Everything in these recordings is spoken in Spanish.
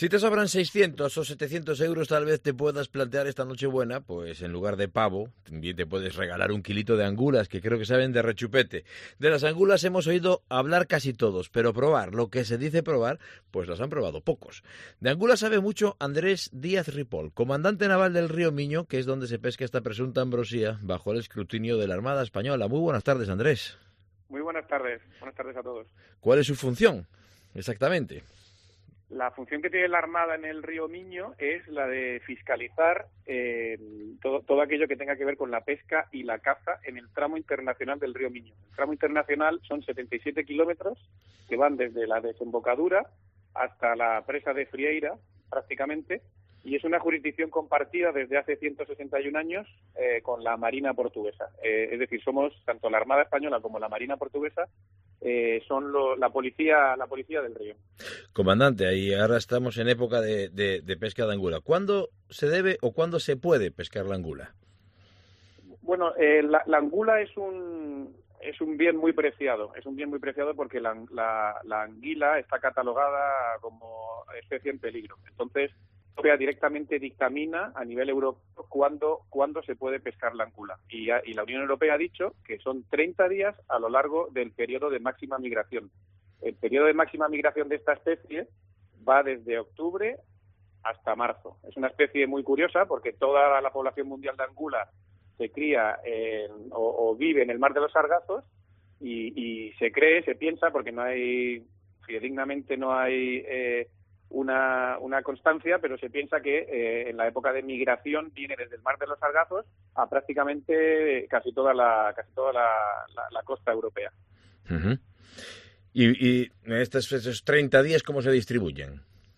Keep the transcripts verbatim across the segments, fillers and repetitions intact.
Si te sobran seiscientos o setecientos euros, tal vez te puedas plantear esta Nochebuena, pues en lugar de pavo, también te puedes regalar un kilito de angulas, que creo que saben de rechupete. De las angulas hemos oído hablar casi todos, pero probar, lo que se dice probar, pues las han probado pocos. De angulas sabe mucho Andrés Díaz Ripoll, comandante naval del río Miño, que es donde se pesca esta presunta ambrosía, bajo el escrutinio de la Armada Española. Muy buenas tardes, Andrés. Muy buenas tardes, buenas tardes a todos. ¿Cuál es su función, exactamente? La función que tiene la Armada en el río Miño es la de fiscalizar eh, todo, todo aquello que tenga que ver con la pesca y la caza en el tramo internacional del río Miño. El tramo internacional son setenta y siete kilómetros que van desde la desembocadura hasta la presa de Frieira, prácticamente, y es una jurisdicción compartida desde hace ciento sesenta y un años eh, con la Marina portuguesa. Eh, es decir, somos, tanto la Armada Española como la Marina portuguesa, Eh, son lo, la policía la policía del río. Comandante, ahí ahora estamos en época de, de, de pesca de angula. ¿Cuándo se debe o cuándo se puede pescar la angula? Bueno, eh, la, la angula es un es un bien muy preciado, es un bien muy preciado porque la, la, la anguila está catalogada como especie en peligro. Entonces, la Europea directamente dictamina a nivel europeo cuándo, cuándo se puede pescar la angula. Y, y la Unión Europea ha dicho que son treinta días a lo largo del periodo de máxima migración. El periodo de máxima migración de esta especie va desde octubre hasta marzo. Es una especie muy curiosa porque toda la población mundial de angula se cría en, o, o vive en el mar de los Sargazos y, y se cree, se piensa, porque no hay, fidedignamente no hay eh, una, una constancia, pero se piensa que eh, en la época de migración viene desde el mar de los Sargazos a prácticamente casi toda la casi toda la, la, la costa europea. Uh-huh. ¿Y, y estos, esos treinta días cómo se distribuyen?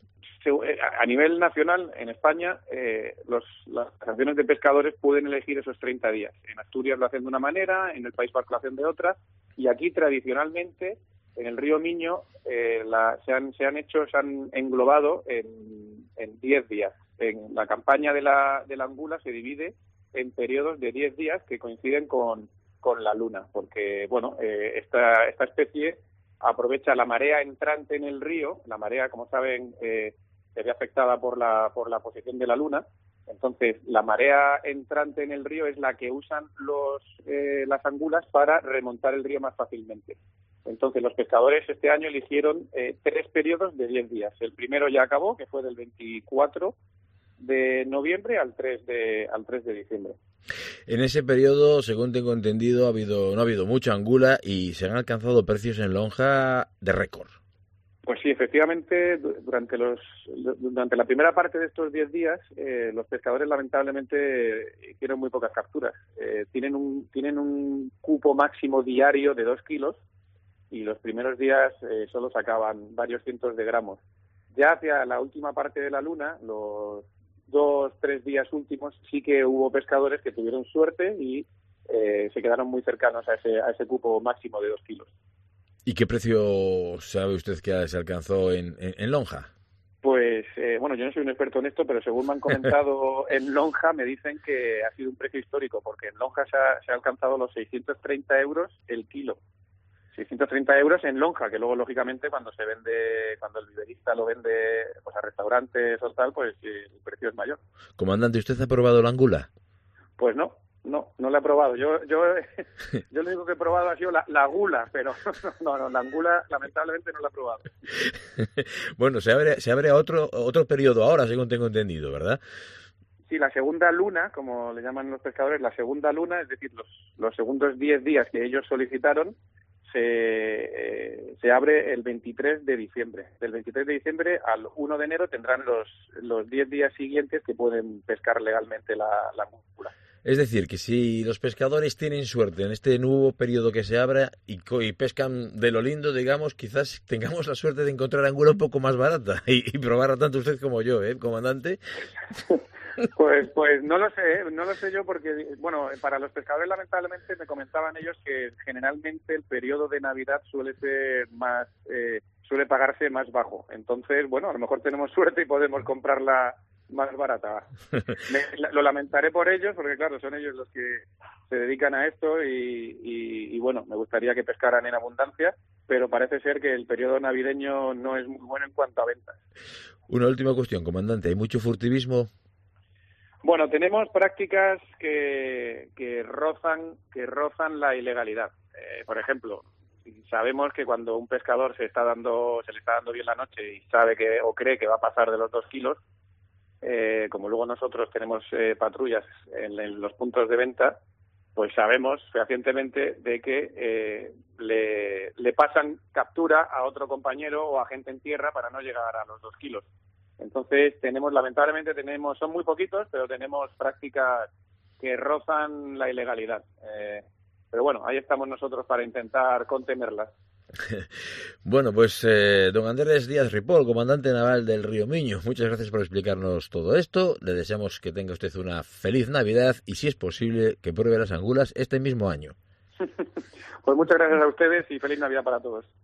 A nivel nacional, en España, eh, los, las asociaciones de pescadores pueden elegir esos treinta días. En Asturias lo hacen de una manera, en el País Vasco lo hacen de otra, y aquí tradicionalmente, en el río Miño, eh, la, se, han, se han hecho, se han englobado en, en diez días. En la campaña de la, de la angula se divide en periodos de diez días que coinciden con, con la luna, porque, bueno, eh, esta, esta especie aprovecha la marea entrante en el río. La marea, como saben, eh, se ve afectada por la por la posición de la luna. Entonces, la marea entrante en el río es la que usan los eh, las angulas para remontar el río más fácilmente. Entonces, los pescadores este año eligieron eh, tres periodos de diez días. El primero ya acabó, que fue del veinticuatro de noviembre al tres de al tres de diciembre. En ese periodo, según tengo entendido, ha habido no ha habido mucha angula y se han alcanzado precios en lonja de récord. Pues sí, efectivamente, durante los durante la primera parte de estos diez días, eh, los pescadores lamentablemente hicieron muy pocas capturas. Eh, tienen un tienen un cupo máximo diario de dos kilos y los primeros días eh, solo sacaban varios cientos de gramos. Ya hacia la última parte de la luna, los dos, tres días últimos, sí que hubo pescadores que tuvieron suerte y eh, se quedaron muy cercanos a ese a ese cupo máximo de dos kilos. ¿Y qué precio sabe usted que se alcanzó en, en, en lonja? Pues, eh, bueno, yo no soy un experto en esto, pero según me han comentado en lonja, me dicen que ha sido un precio histórico, porque en lonja se ha, se ha alcanzado los seiscientos treinta euros el kilo. seiscientos treinta euros en lonja, que luego, lógicamente, cuando se vende, cuando el viverista lo vende pues a restaurantes o tal, pues el precio es mayor. Comandante, ¿usted ha probado la angula? Pues no. No, no la he probado. Yo yo, yo lo único que he probado ha sido la, la gula, pero no, no, la angula lamentablemente no la he probado. Bueno, se abre se abre otro otro periodo ahora, según tengo entendido, ¿verdad? Sí, la segunda luna, como le llaman los pescadores, la segunda luna, es decir, los, los segundos diez días que ellos solicitaron, se, eh, se abre el veintitrés de diciembre. Del veintitrés de diciembre al uno de enero tendrán los los diez días siguientes que pueden pescar legalmente la, la angula. Es decir, que si los pescadores tienen suerte en este nuevo periodo que se abra y, y pescan de lo lindo, digamos, quizás tengamos la suerte de encontrar angula un poco más barata y, y probarla tanto usted como yo, ¿eh, comandante? Pues pues no lo sé, no lo sé yo porque, bueno, para los pescadores lamentablemente me comentaban ellos que generalmente el periodo de Navidad suele ser más, eh, suele pagarse más bajo. Entonces, bueno, a lo mejor tenemos suerte y podemos comprarla más barata. Me, lo lamentaré por ellos, porque claro, son ellos los que se dedican a esto y, y, y bueno, me gustaría que pescaran en abundancia, pero parece ser que el periodo navideño no es muy bueno en cuanto a ventas. Una última cuestión, comandante, ¿hay mucho furtivismo? Bueno, tenemos prácticas que, que rozan que rozan la ilegalidad. Eh, por ejemplo, sabemos que cuando un pescador se está dando se le está dando bien la noche y sabe que o cree que va a pasar de los dos kilos, eh, como luego nosotros tenemos eh, patrullas en, en los puntos de venta, pues sabemos fehacientemente de que eh, le, le pasan captura a otro compañero o a gente en tierra para no llegar a los dos kilos. Entonces tenemos, lamentablemente tenemos, son muy poquitos, pero tenemos prácticas que rozan la ilegalidad. Eh, pero bueno, ahí estamos nosotros para intentar contenerlas. Bueno, pues eh, don Andrés Díaz Ripoll, comandante naval del Río Miño, muchas gracias por explicarnos todo esto. Le deseamos que tenga usted una feliz Navidad y, si es posible, que pruebe las angulas este mismo año. Pues muchas gracias a ustedes y feliz Navidad para todos.